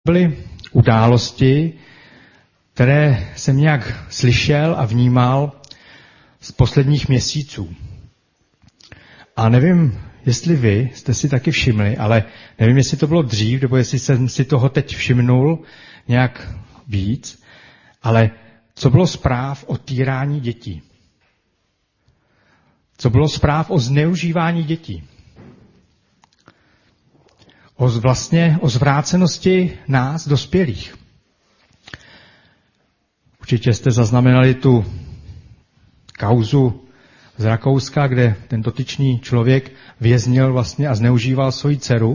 Byly události, které jsem nějak slyšel a vnímal z posledních měsíců. A nevím, jestli vy jste si taky všimli, ale nevím, jestli to bylo dřív, nebo jestli jsem si toho teď všimnul nějak víc, ale co bylo zpráv o týrání dětí? Co bylo zpráv o zneužívání dětí? O zvrácenosti nás, dospělých. Určitě jste zaznamenali tu kauzu z Rakouska, kde ten dotyčný člověk věznil vlastně a zneužíval svoji dceru.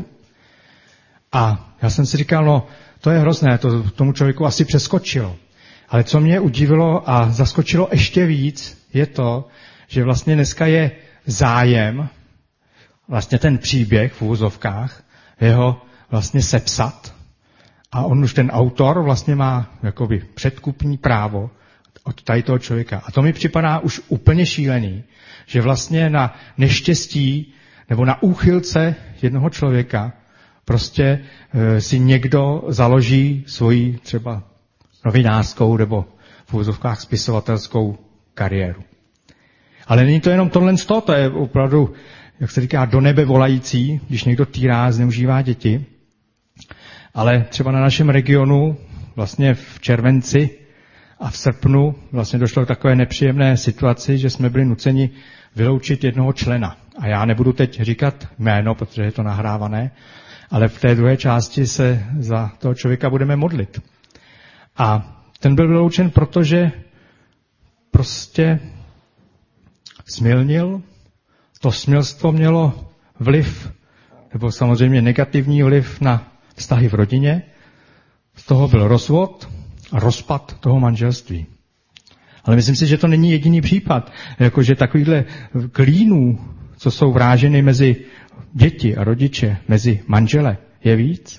A já jsem si říkal, no to je hrozné, to tomu člověku asi přeskočilo. Ale co mě udivilo a zaskočilo ještě víc, je to, že vlastně dneska je zájem, vlastně ten příběh v uvozovkách, jeho vlastně sepsat. A on už ten autor vlastně má jakoby předkupní právo od tady toho člověka. A to mi připadá už úplně šílený, že vlastně na neštěstí nebo na úchylce jednoho člověka prostě si někdo založí svoji třeba novinářskou nebo v uvozovkách spisovatelskou kariéru. Ale není to jenom tohle, to je opravdu, jak se říká, do nebe volající, když někdo týrá, zneužívá děti. Ale třeba na našem regionu vlastně v červenci a v srpnu vlastně došlo k takové nepříjemné situaci, že jsme byli nuceni vyloučit jednoho člena. A já nebudu teď říkat jméno, protože je to nahrávané, ale v té druhé části se za toho člověka budeme modlit. A ten byl vyloučen, protože prostě smilnil. To smilstvo mělo vliv, nebo samozřejmě negativní vliv na vztahy v rodině. Z toho byl rozvod a rozpad toho manželství. Ale myslím si, že to není jediný případ. Jakože takovýhle klínů, co jsou vráženy mezi děti a rodiče, mezi manžele, je víc.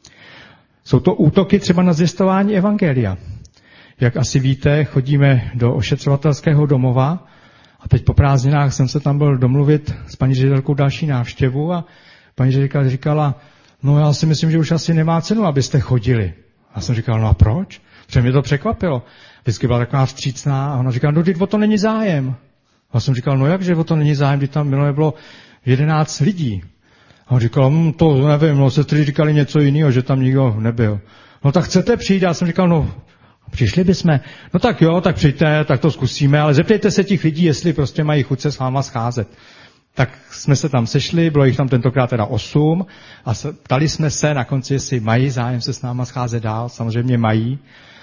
Jsou to útoky třeba na zvěstování evangelia. Jak asi víte, chodíme do ošetřovatelského domova a teď po prázdninách jsem se tam byl domluvit s paní ředitelkou další návštěvu a paní ředitelka říkala, no já si myslím, že už asi nemá cenu, abyste chodili. A jsem říkal, no a proč? Protože mě to překvapilo. Vždycky byla taková vstřícná a ona říkala, no teď o to není zájem. A jsem říkal, no jakže o to není zájem, když tam minulé bylo 11 lidí. A on říkal, to nevím, no sestry říkali něco jiného, že tam nikdo nebyl. No tak chcete přijít? Já jsem říkal, no přišli bychom. No tak jo, tak přijďte, tak to zkusíme, ale zeptejte se těch lidí, jestli prostě mají chuť se s váma scházet. Tak jsme se tam sešli, bylo jich tam tentokrát teda 8 a ptali jsme se na konci, jestli mají zájem se s náma scházet dál, samozřejmě mají.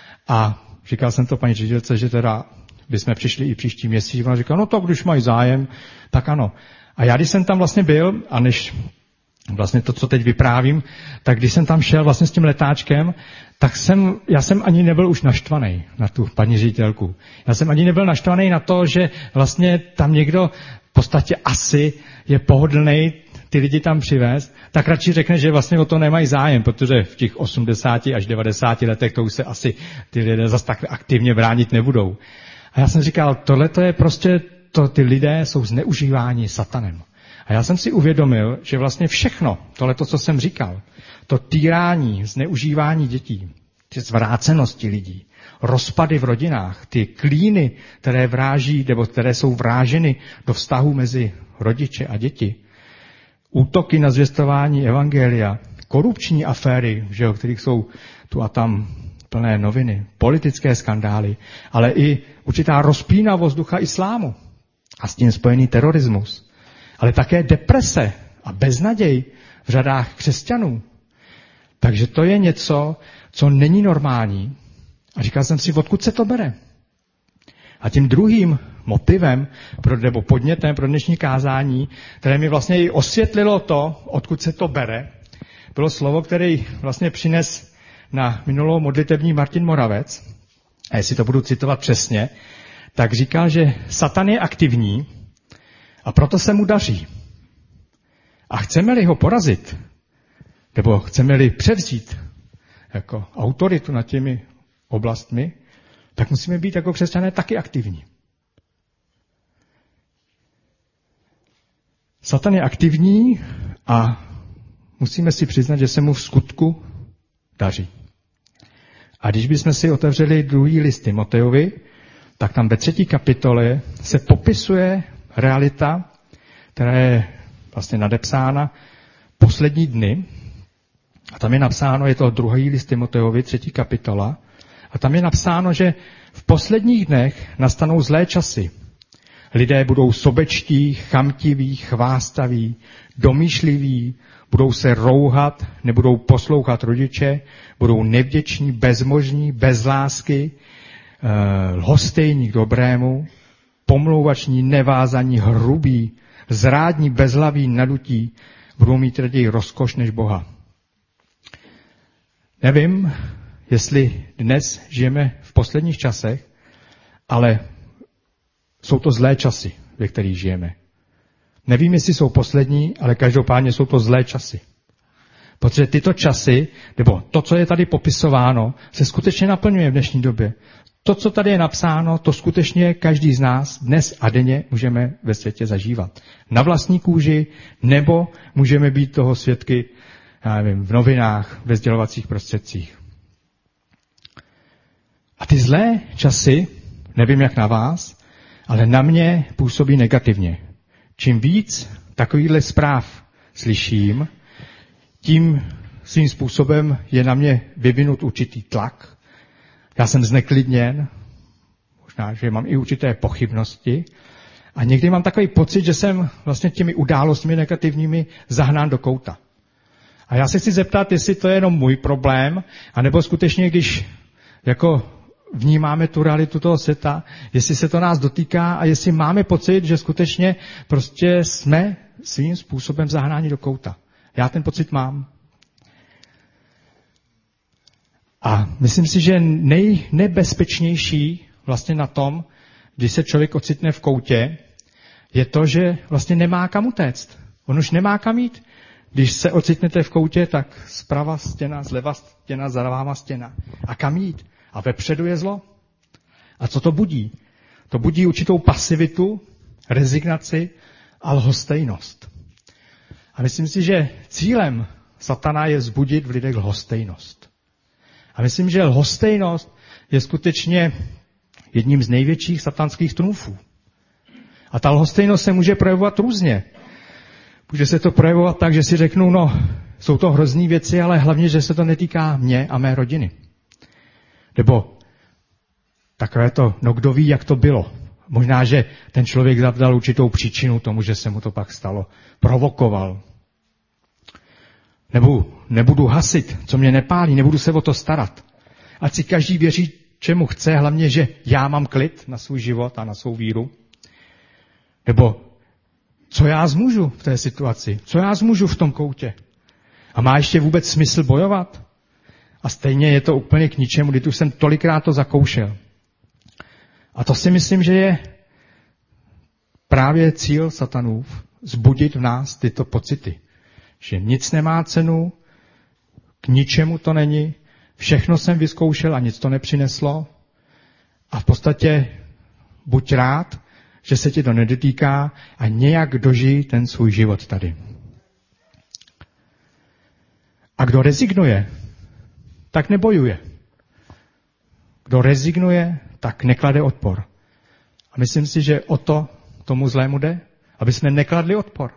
A říkal jsem to paní ředitelce, že teda bychom přišli i příští měsíc. Ona říkala, no to když mají zájem, tak ano. A já, když jsem tam vlastně byl, a než vlastně to, co teď vyprávím, tak když jsem tam šel vlastně s tím letáčkem, tak já jsem ani nebyl už naštvaný na tu paní ředitelku. Já jsem ani nebyl naštvaný na to, že vlastně tam někdo v podstatě asi je pohodlnej ty lidi tam přivést, tak radši řekne, že vlastně o to nemají zájem, protože v těch 80 až 90 letech to už se asi ty lidé zase tak aktivně bránit nebudou. A já jsem říkal, tohle to je prostě, ty lidé jsou zneužíváni satanem. A já jsem si uvědomil, že vlastně všechno, tohleto, co jsem říkal, to týrání, zneužívání dětí, ty zvrácenosti lidí, rozpady v rodinách, ty klíny, které vráží, nebo které jsou vráženy do vztahu mezi rodiče a děti, útoky na zvěstování evangelia, korupční aféry, že jo, kterých jsou tu a tam plné noviny, politické skandály, ale i určitá rozpínavost ducha islámu a s tím spojený terorismus. Ale také deprese a beznaděj v řadách křesťanů. Takže to je něco, co není normální. A říkal jsem si, odkud se to bere. A tím druhým motivem, nebo podnětem pro dnešní kázání, které mi vlastně i osvětlilo to, odkud se to bere, bylo slovo, které vlastně přines na minulou modlitební Martin Moravec. A jestli to budu citovat přesně, tak říkal, že Satan je aktivní, a proto se mu daří. A chceme-li ho porazit, nebo chceme-li převzít jako autoritu nad těmi oblastmi, tak musíme být jako křesťané taky aktivní. Satan je aktivní a musíme si přiznat, že se mu v skutku daří. A když bychom si otevřeli 2. list Timotejovi, tak tam ve 3. kapitole se popisuje realita, která je vlastně nadepsána poslední dny. A tam je napsáno, je to 2. list Timotejovi, 3. kapitola, a tam je napsáno, že v posledních dnech nastanou zlé časy. Lidé budou sobečtí, chamtiví, chvástaví, domýšliví, budou se rouhat, nebudou poslouchat rodiče, budou nevděční, bezmožní, bez lásky, lhostejní k dobrému, pomlouvační, nevázaní, hrubí, zrádní, bezhlaví, nadutí, budou mít raději rozkoš než Boha. Nevím, jestli dnes žijeme v posledních časech, ale jsou to zlé časy, ve kterých žijeme. Nevím, jestli jsou poslední, ale každopádně jsou to zlé časy. Protože tyto časy, nebo to, co je tady popisováno, se skutečně naplňuje v dnešní době. To, co tady je napsáno, to skutečně každý z nás dnes a denně můžeme ve světě zažívat. Na vlastní kůži, nebo můžeme být toho svědky, já nevím, v novinách, ve sdělovacích prostředcích. A ty zlé časy, nevím jak na vás, ale na mě působí negativně. Čím víc takovýchhle zpráv slyším, tím svým způsobem je na mě vyvinut určitý tlak. Já jsem zneklidněn, možná, že mám i určité pochybnosti a někdy mám takový pocit, že jsem vlastně těmi událostmi negativními zahnán do kouta. A já se chci zeptat, jestli to je jenom můj problém, anebo skutečně, když jako vnímáme tu realitu toho světa, jestli se to nás dotýká a jestli máme pocit, že skutečně prostě jsme svým způsobem zahnáni do kouta. Já ten pocit mám. A myslím si, že nejnebezpečnější vlastně na tom, když se člověk ocitne v koutě, je to, že vlastně nemá kam utéct. On už nemá kam jít. Když se ocitnete v koutě, tak zprava stěna, zleva stěna, za váma stěna. A kam jít? A vepředu je zlo. A co to budí? To budí určitou pasivitu, rezignaci a lhostejnost. A myslím si, že cílem satana je vzbudit v lidech lhostejnost. A myslím, že lhostejnost je skutečně jedním z největších satanských trumfů. A ta lhostejnost se může projevovat různě. Může se to projevovat tak, že si řeknu, no, jsou to hrozný věci, ale hlavně, že se to netýká mě a mé rodiny. Nebo takové to, no kdo ví, jak to bylo. Možná, že ten člověk zavdal určitou příčinu tomu, že se mu to pak stalo. Provokoval. Nebo nebudu hasit, co mě nepálí, nebudu se o to starat. Ať si každý věří, čemu chce, hlavně, že já mám klid na svůj život a na svou víru. Nebo co já zmůžu v té situaci? Co já zmůžu v tom koutě? A má ještě vůbec smysl bojovat? A stejně je to úplně k ničemu, když už jsem tolikrát to zakoušel. A to si myslím, že je právě cíl satanův, vzbudit v nás tyto pocity. Že nic nemá cenu, k ničemu to není, všechno jsem vyzkoušel a nic to nepřineslo. A v podstatě buď rád, že se ti to nedotýká a nějak dožij ten svůj život tady. A kdo rezignuje, tak nebojuje. Kdo rezignuje, tak neklade odpor. A myslím si, že o to tomu zlému jde, aby jsme nekladli odpor.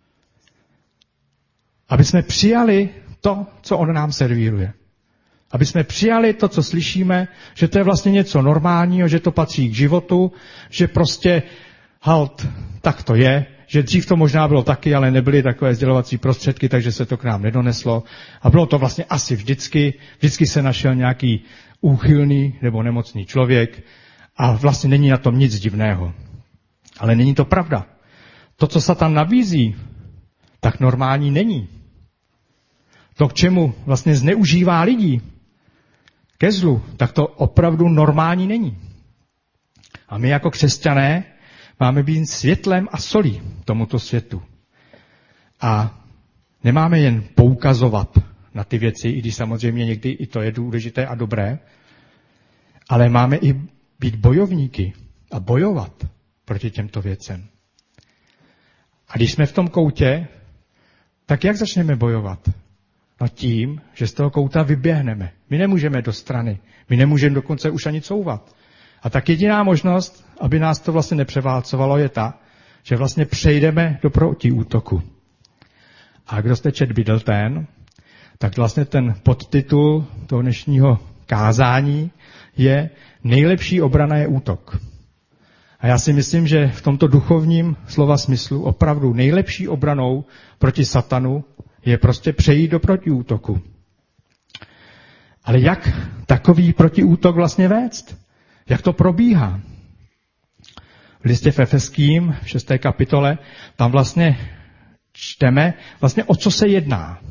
Aby jsme přijali to, co on nám servíruje. Aby jsme přijali to, co slyšíme, že to je vlastně něco normálního, že to patří k životu, že prostě halt, tak to je, že dřív to možná bylo taky, ale nebyly takové sdělovací prostředky, takže se to k nám nedoneslo. A bylo to vlastně asi vždycky se našel nějaký úchylný nebo nemocný člověk a vlastně není na tom nic divného. Ale není to pravda. To, co Satan nabízí, tak normální není. To, k čemu vlastně zneužívá lidí, ke zlu, tak to opravdu normální není. A my jako křesťané máme být světlem a solí tomuto světu. A nemáme jen poukazovat na ty věci, i když samozřejmě někdy i to je důležité a dobré, ale máme i být bojovníky a bojovat proti těmto věcem. A když jsme v tom koutě, tak jak začneme bojovat? No tím, že z toho kouta vyběhneme. My nemůžeme do strany. My nemůžeme dokonce už ani couvat. A tak jediná možnost, aby nás to vlastně nepřeválcovalo, je ta, že vlastně přejdeme do protiútoku. A kdo jste čet Biddleton, tak vlastně ten podtitul toho dnešního kázání je Nejlepší obrana je útok. A já si myslím, že v tomto duchovním slova smyslu opravdu nejlepší obranou proti satanu je prostě přejít do protiútoku. Ale jak takový protiútok vlastně vést? Jak to probíhá? V listě v Efeským, v 6. kapitole, tam vlastně čteme, vlastně o co se jedná.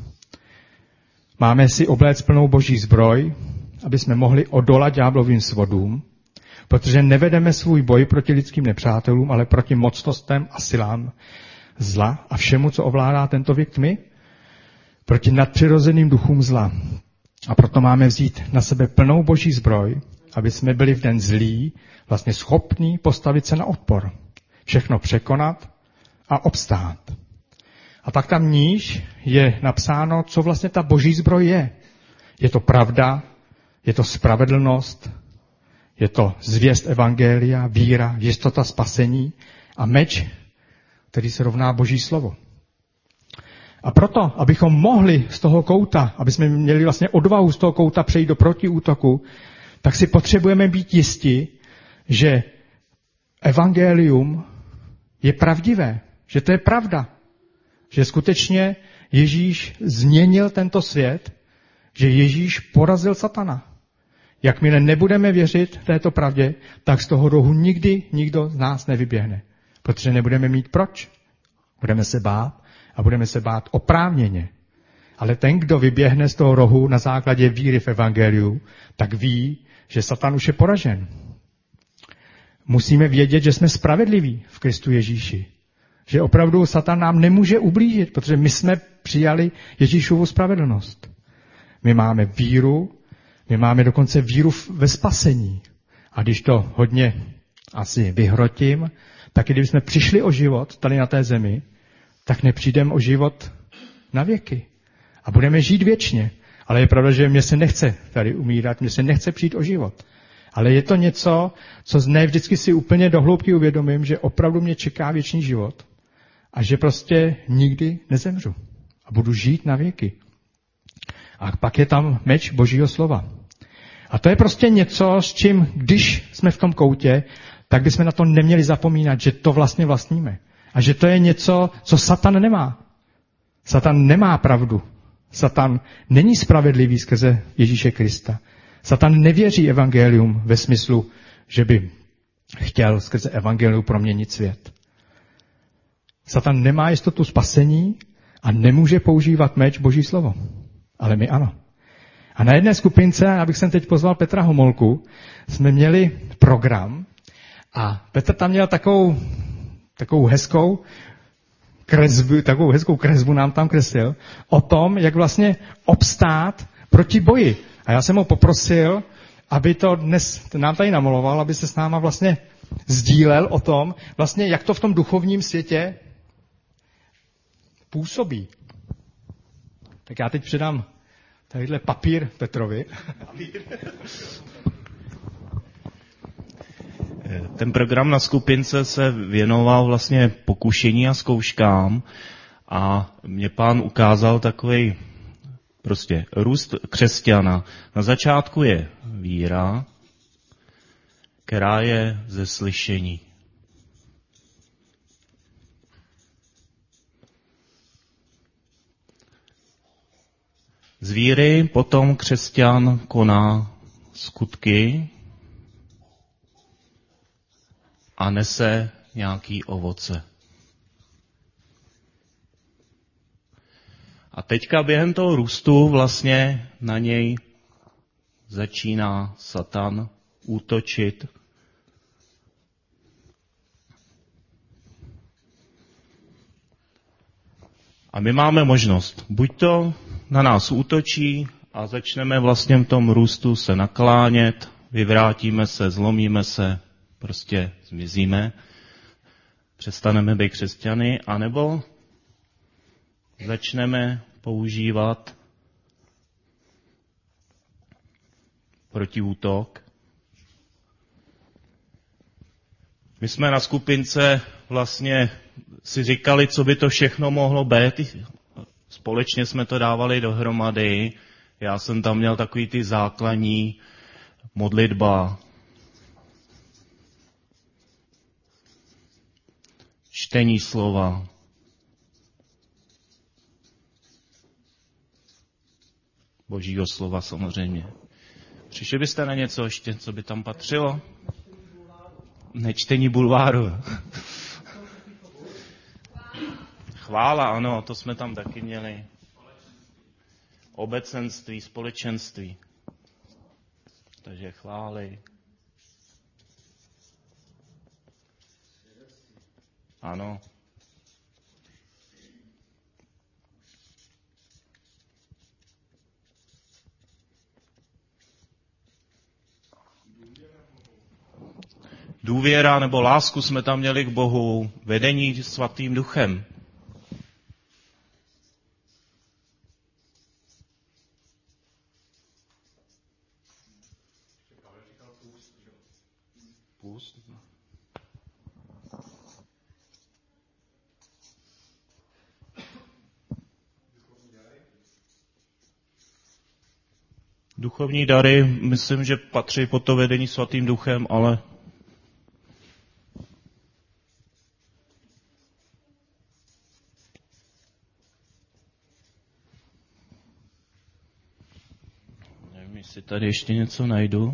Máme si obléct plnou boží zbroj, aby jsme mohli odolat ďáblovým svodům, protože nevedeme svůj boj proti lidským nepřátelům, ale proti mocnostem a silám zla a všemu, co ovládá tento věk tmy, proti nadpřirozeným duchům zla. A proto máme vzít na sebe plnou boží zbroj, aby jsme byli v den zlý, vlastně schopní postavit se na odpor, všechno překonat a obstát. A pak tam níž je napsáno, co vlastně ta boží zbroj je. Je to pravda, je to spravedlnost, je to zvěst evangelia, víra, jistota spasení a meč, který se rovná boží slovo. A proto, abychom mohli z toho kouta, aby jsme měli vlastně odvahu z toho kouta přejít do protiútoku, tak si potřebujeme být jisti, že evangelium je pravdivé, že to je pravda, že skutečně Ježíš změnil tento svět, že Ježíš porazil satana. Jakmile nebudeme věřit této pravdě, tak z toho rohu nikdy nikdo z nás nevyběhne, protože nebudeme mít proč. Budeme se bát a budeme se bát oprávněně. Ale ten, kdo vyběhne z toho rohu na základě víry v evangeliu, tak ví, že satan už je poražen. Musíme vědět, že jsme spravedliví v Kristu Ježíši. Že opravdu satan nám nemůže ublížit, protože my jsme přijali Ježíšovu spravedlnost. My máme víru, my máme dokonce víru ve spasení. A když to hodně asi vyhrotím, tak i kdybychom přišli o život tady na té zemi, tak nepřijdeme o život na věky. A budeme žít věčně. Ale je pravda, že mě se nechce tady umírat, mě se nechce přijít o život. Ale je to něco, co ne vždycky si úplně do hloubky uvědomím, že opravdu mě čeká věčný život. A že prostě nikdy nezemřu. A budu žít na věky. A pak je tam meč Božího slova. A to je prostě něco, s čím, když jsme v tom koutě, tak bychom na to neměli zapomínat, že to vlastně vlastníme. A že to je něco, co Satan nemá. Satan nemá pravdu. Satan není spravedlivý skrze Ježíše Krista. Satan nevěří evangelium ve smyslu, že by chtěl skrze evangelium proměnit svět. Satan nemá jistotu spasení a nemůže používat meč Boží slovo. Ale my ano. A na jedné skupince, abych sem teď pozval Petra Homolku, jsme měli program a Petr tam měl takovou hezkou kresbu nám tam kreslil o tom, jak vlastně obstát proti boji. A já jsem ho poprosil, aby to dnes nám tady namaloval, aby se s náma vlastně sdílel o tom, vlastně jak to v tom duchovním světě působí. Tak já teď předám tadyhle papír Petrovi. Ten program na skupince se věnoval vlastně pokušení a zkouškám a mě Pán ukázal takovej prostě růst křesťana. Na začátku je víra, která je ze slyšení. Z víry potom křesťan koná skutky a nese nějaký ovoce. A teďka během toho růstu vlastně na něj začíná Satan útočit. A my máme možnost, buď to na nás útočí a začneme vlastně v tom růstu se naklánět, vyvrátíme se, zlomíme se, prostě zmizíme, přestaneme být křesťany, anebo začneme používat protiútok. My jsme na skupince vlastně si říkali, co by to všechno mohlo být. Společně jsme to dávali dohromady. Já jsem tam měl takový ty základní modlitba, čtení slova, Božího slova samozřejmě. Přišli byste na něco ještě, co by tam patřilo? Nečtení bulváru. Chvála, ano, to jsme tam taky měli. Obecenství, společenství. Takže chvály. Ano. Důvěra nebo lásku jsme tam měli k Bohu, vedení svatým duchem. Půst. Duchovní dary, myslím, že patří pod to vedení svatým duchem, ale nevím, jestli tady ještě něco najdu.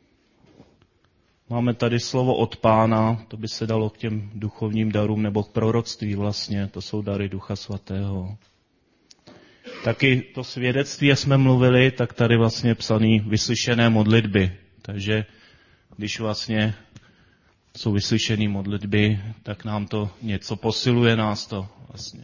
Máme tady slovo od Pána, to by se dalo k těm duchovním darům nebo k proroctví vlastně, to jsou dary Ducha Svatého. Taky to svědectví, jak jsme mluvili, tak tady vlastně psaný vyslyšené modlitby. Takže když vlastně jsou vyslyšené modlitby, tak nám to něco posiluje, nás to vlastně.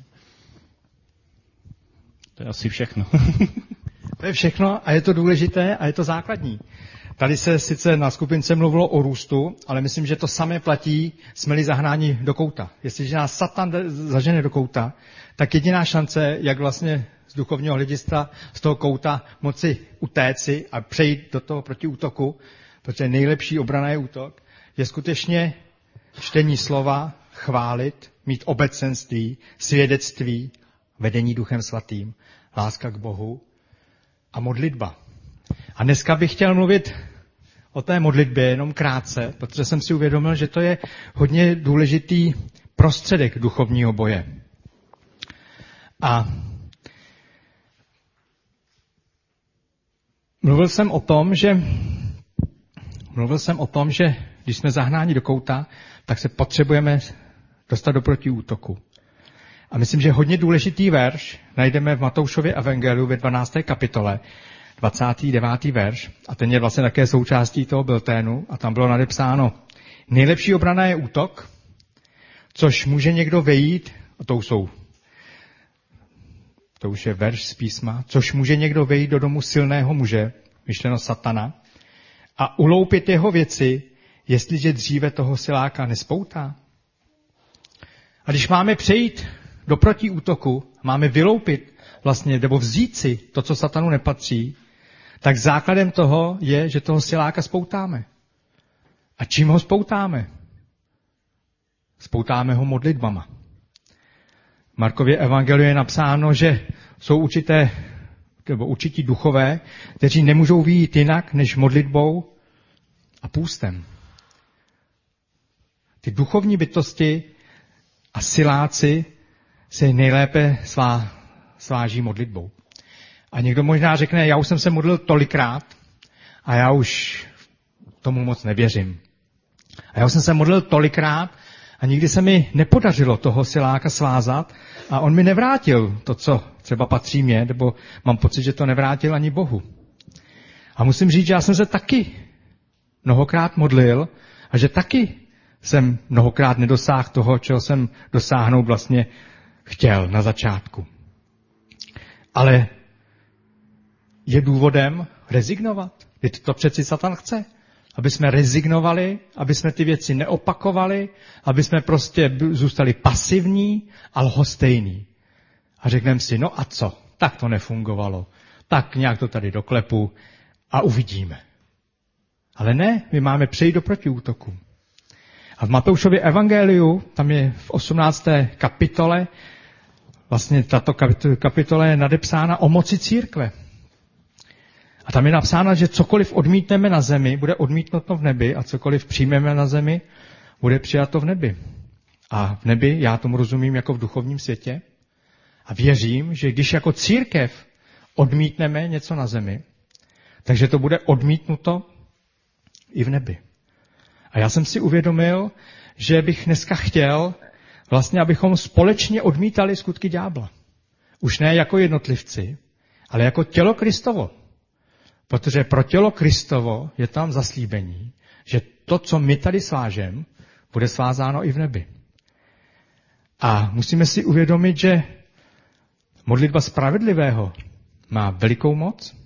To je asi všechno. To je všechno a je to důležité a je to základní. Tady se sice na skupince mluvilo o růstu, ale myslím, že to samé platí, jsme-li zahnáni do kouta. Jestliže nás Satan zažene do kouta, tak jediná šance, jak vlastně z duchovního hlediska z toho kouta moci utéci a přejít do toho protiútoku, protože nejlepší obrana je útok, je skutečně čtení slova, chválit, mít obecenství, svědectví, vedení Duchem Svatým, láska k Bohu a modlitba. A dneska bych chtěl mluvit o té modlitbě jenom krátce, protože jsem si uvědomil, že to je hodně důležitý prostředek duchovního boje. A mluvil jsem o tom, že když jsme zahnáni do kouta, tak se potřebujeme dostat do protiútoku. A myslím, že hodně důležitý verš najdeme v Matoušově evangeliu ve 12. kapitole, 29. verš, a ten je vlastně také součástí toho bilténu, a tam bylo nadepsáno: nejlepší obrana je útok, což může někdo vejít, a to už je verš z písma, což může někdo vejít do domu silného muže, myšleno satana, a uloupit jeho věci, jestliže dříve toho siláka nespoutá. A když máme přejít do protiútoku, máme vyloupit vlastně, nebo vzít si to, co satanu nepatří, tak základem toho je, že toho siláka spoutáme. A čím ho spoutáme? Spoutáme ho modlitbama. V Markově evangeliu je napsáno, že jsou určití duchové, kteří nemůžou vyjít jinak než modlitbou a půstem. Ty duchovní bytosti a siláci se nejlépe sváží modlitbou. A někdo možná řekne, já už jsem se modlil tolikrát a já už tomu moc nevěřím. A já už jsem se modlil tolikrát a nikdy se mi nepodařilo toho siláka svázat a on mi nevrátil to, co třeba patří mě, nebo mám pocit, že to nevrátil ani Bohu. A musím říct, že já jsem se taky mnohokrát modlil a že taky jsem mnohokrát nedosáhl toho, čeho jsem dosáhnout vlastně chtěl na začátku. Ale je důvodem rezignovat. To přeci Satan chce. Aby jsme rezignovali, aby jsme ty věci neopakovali, aby jsme prostě zůstali pasivní a lhostejní. A řekneme si, no a co? Tak to nefungovalo. Tak nějak to tady doklepu a uvidíme. Ale ne, my máme přejít do protiútoku. A v Matoušově evangeliu, tam je v 18. kapitole, vlastně tato kapitola je nadepsána o moci církve. A tam je napsáno, že cokoliv odmítneme na zemi, bude odmítnuto v nebi a cokoliv přijmeme na zemi, bude přijato v nebi. A v nebi, já tomu rozumím jako v duchovním světě, a věřím, že když jako církev odmítneme něco na zemi, takže to bude odmítnuto i v nebi. A já jsem si uvědomil, že bych dneska chtěl vlastně, abychom společně odmítali skutky ďábla. Už ne jako jednotlivci, ale jako tělo Kristovo. Protože pro tělo Kristovo je tam zaslíbení, že to, co my tady svážeme, bude svázáno i v nebi. A musíme si uvědomit, že modlitba spravedlivého má velikou moc.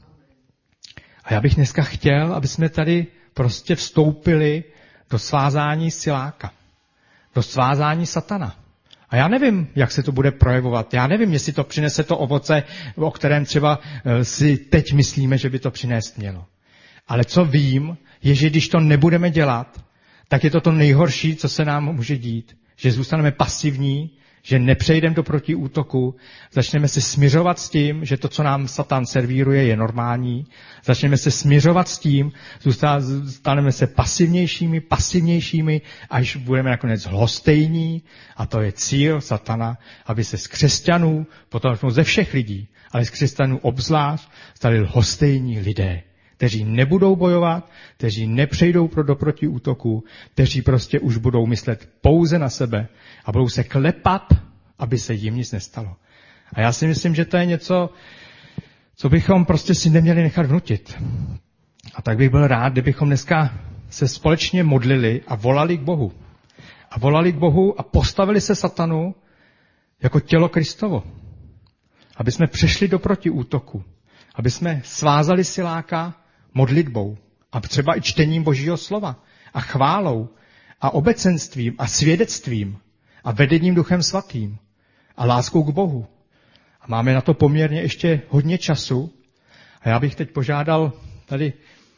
A já bych dneska chtěl, aby jsme tady prostě vstoupili do svázání siláka, do svázání satana. A já nevím, jak se to bude projevovat. Já nevím, jestli to přinese to ovoce, o kterém třeba si teď myslíme, že by to přinést mělo. Ale co vím, je, že když to nebudeme dělat, tak je to to nejhorší, co se nám může dít. Že zůstaneme pasivní, že nepřejdeme do protiútoku, začneme se smiřovat s tím, že to, co nám Satan servíruje, je normální, začneme se smiřovat s tím, staneme se pasivnějšími, až budeme nakonec lhostejní, a to je cíl Satana, aby se z křesťanů, potom ze všech lidí, ale z křesťanů obzvlášť, stali lhostejní lidé, kteří nebudou bojovat, kteří nepřejdou do protiútoku, kteří prostě už budou myslet pouze na sebe a budou se klepat, aby se jim nic nestalo. A já si myslím, že to je něco, co bychom prostě si neměli nechat vnutit. A tak bych byl rád, kdybychom dneska se společně modlili a volali k Bohu. A volali k Bohu a postavili se Satanu jako tělo Kristovo. Aby jsme přešli do protiútoku. Aby jsme svázali siláka modlitbou a třeba i čtením Božího slova a chválou a obecenstvím a svědectvím a vedením Duchem Svatým a láskou k Bohu. A máme na to poměrně ještě hodně času. A já bych teď požádal tady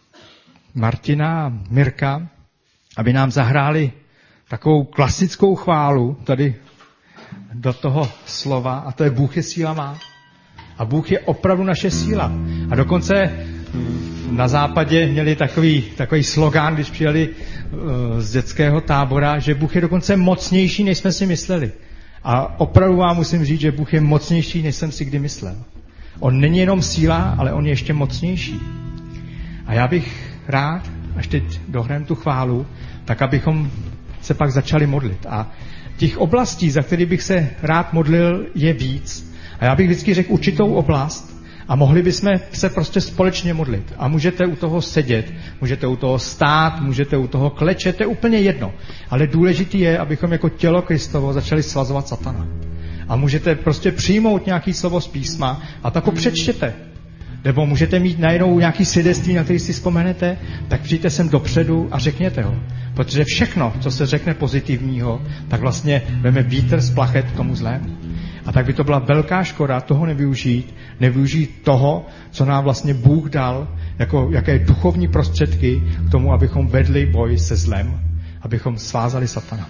Martina a Mirka, aby nám zahráli takovou klasickou chválu tady do toho slova, a to je Bůh je síla má. A Bůh je opravdu naše síla. A dokonce na západě měli takový slogán, když přijeli z dětského tábora, že Bůh je dokonce mocnější, než jsme si mysleli. A opravdu vám musím říct, že Bůh je mocnější, než jsem si kdy myslel. On není jenom síla, ale on je ještě mocnější. A já bych rád, až teď dohrajeme tu chválu, tak abychom se pak začali modlit. A těch oblastí, za které bych se rád modlil, je víc. A já bych vždycky řekl určitou oblast a mohli bychom se prostě společně modlit. A můžete u toho sedět, můžete u toho stát, můžete u toho klečet, to je úplně jedno. Ale důležitý je, abychom jako tělo Kristovo začali svazovat Satana. A můžete prostě přijmout nějaký slovo z písma a tak ho přečtěte. Nebo můžete mít najednou nějaký svědectví, na který si vzpomenete, tak přijďte sem dopředu a řekněte ho. Protože všechno, co se řekne pozitivního, tak vlastně veme vítr z plachet k tomu zlému. A tak by to byla velká škoda toho nevyužít toho, co nám vlastně Bůh dal, jako jaké duchovní prostředky k tomu, abychom vedli boj se zlem, abychom svázali Satana.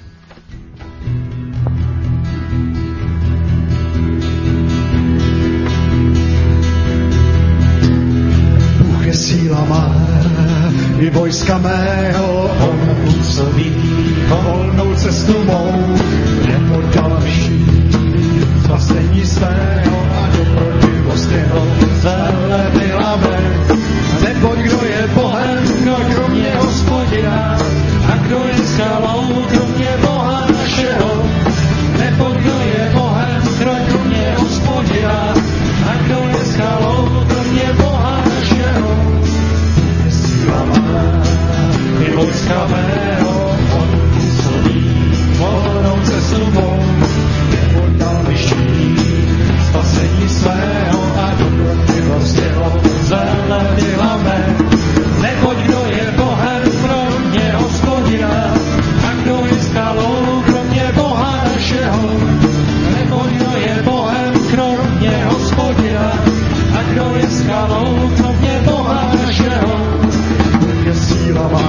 Bůh je síla má, i vojska mého, on působí, volnou cestu mou, nepodal štít, spasení svého a dobrotivost jeho, velebila mé. Neboť kdo je Bohem, kromě Hospodina, a kdo je skalou, kromě Boha našeho. Neboť kdo je Bohem, kromě Hospodina, a kdo je skalou, kromě Boha našeho. Je síla má, i vojska mého, on působí, volnou cestu mou, nepodal mi štít, spasení svého a dobrotivost jeho, velebila mé. Neboť kdo je Bohem, kromě Hospodina, a kdo je skalou, kromě Boha našeho. Neboť kdo je Bohem, kromě Hospodina, a kdo je skalou, kromě Boha našeho. Bůh je síla má,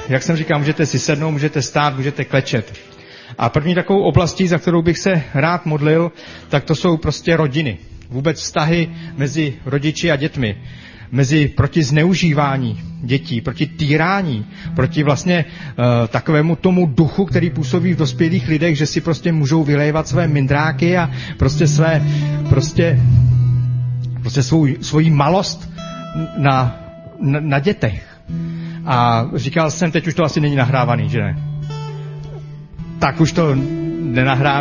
jak jsem říkal, můžete si sednout, můžete stát, můžete klečet. A první takovou oblastí, za kterou bych se rád modlil, tak to jsou prostě rodiny. Vůbec vztahy mezi rodiči a dětmi. Proti zneužívání dětí, proti týrání, proti vlastně takovému tomu duchu, který působí v dospělých lidech, že si prostě můžou vylévat své mindráky a svoji malost na dětech. A říkal jsem, teď už to asi není nahrávaný, že ne? Tak už to nenahrávám.